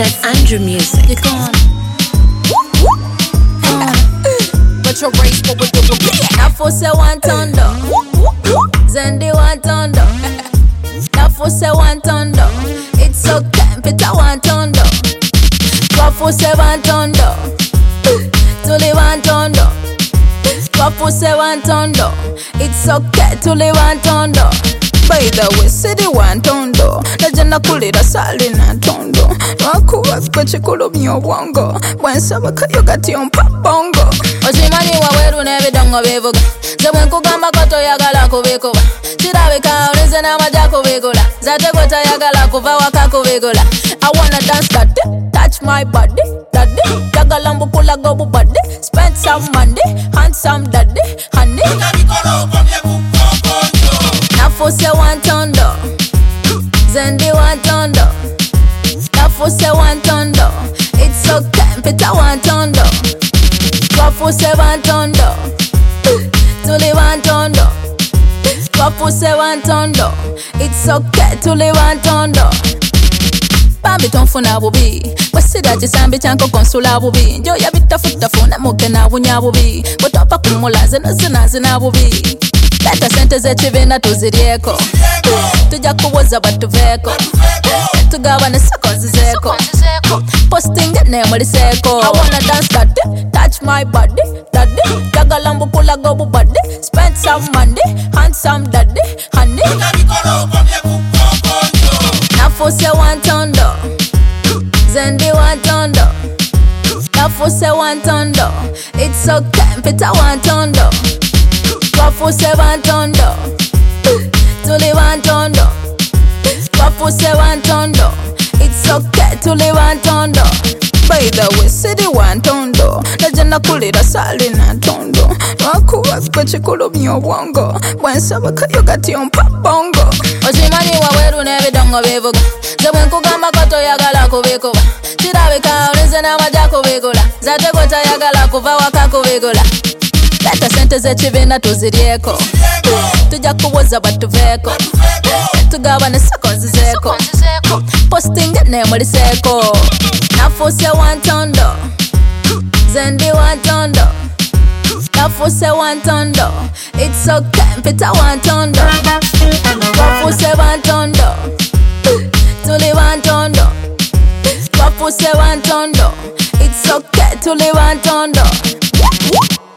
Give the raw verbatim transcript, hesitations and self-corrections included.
Saint Andrew Music. You gone? But your race, what we do? Nafu se wantondo, Zendi wantondo. Nafu se wantondo, it's okay, Peter wantondo. Wafu se wantondo, Tuli wantondo. Wafu se wantondo, it's okay, Tuli wantondo. By the way, city wantondo, najana kulira sali na tondo. Wakuwa kwa chikulu miobwango, wansaba kayo gati ompa bongo. Oshimani waweru nebidongo bivuga, zemwe nkugamba koto yagala kubikuba. Chirabika olinze n'amajja kubigula, zate kweta yagala kuva waka kubigula. I wanna dance that day, touch my body, that day. Yagala mbukula go bubadi, spend some money, handsome daddy, honey. Nafu se wantondo, Zendi wantondo. Nafu se wantondo, it's okay, Peter wantondo. Wafu se wantondo, Tuli wantondo. Wafu se wantondo, it's okay, Tuli wantondo. Bambi tonfuna bubi, wasida chisambi chanko konsula bubi. Njo ya bitafutafuna muke na bunya bubi, botopa kumula zena zena zena bubi. Leta sente z'ekibiina tuzirieko, tujja kubuuza batuveko, tugawane seconds zeeko, posting neemuliseeko. I wanna dance that day, touch my body, that day. Jagala mbukula go bubadi, spend some money, handsome daddy, honey. Nafu se wantondo, Zendi wantondo. Nafu se wantondo, it's okay, Peter wantondo. Wafu se wantondo, Tuli wantondo. Wafu se wantondo, it's okay, Tuli wantondo. By the way, city wantondo, najana kulira sali na tondo. Wakuwa kwa chikulu miobwango, wansaba kayo gati ompa bongo. Oshimani waweru nebidongo bivuga, zemwe nkugamba koto yagala kubikuba. Chirabika olinze n'amajja kubigula, zate kweta yagala kuva waka kubigula. Leta sente z'ekibiina tuzirieko, tujja kubuuza batuveko, tugawane seconds zeeko, posting neemuliseeko. Nafu se wantondo, Zendi wantondo. Nafu se wantondo, it's okay, Peter wantondo. Wafu se wantondo, Tuli wantondo. Wafu se wantondo, it's okay, Tuli wantondo.